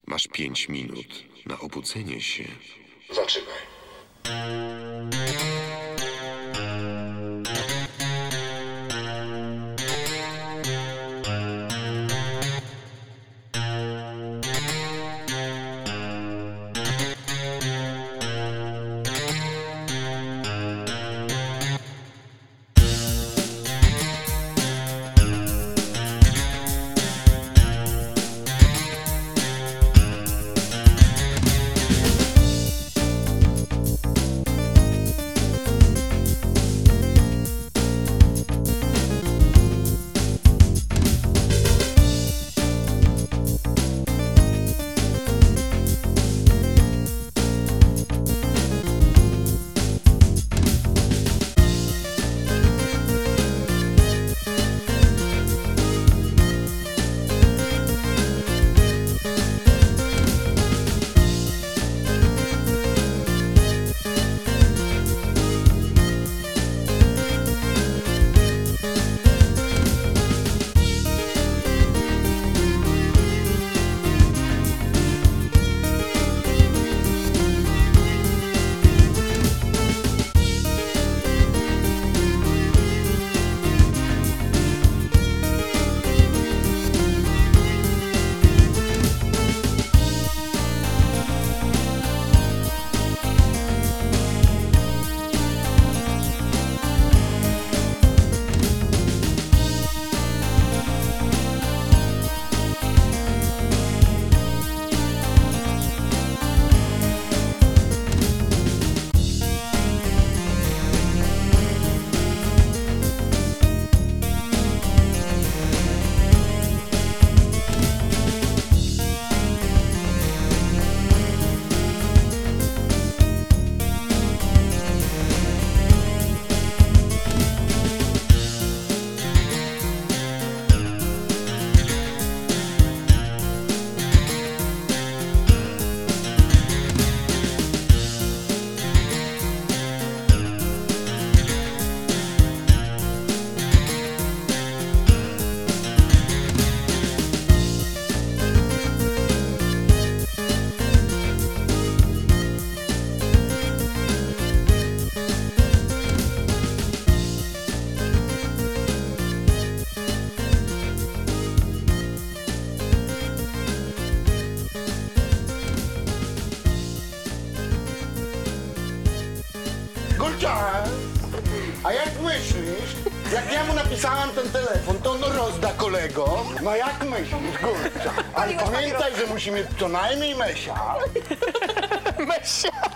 Masz 5 minut na obudzenie się. Zaczynaj. Gulcia, a jak myślisz, jak ja mu napisałem ten telefon, to on rozda kolego? No jak myślisz, Gulcia? Ale pamiętaj, że musimy co najmniej Mesia. Mesia!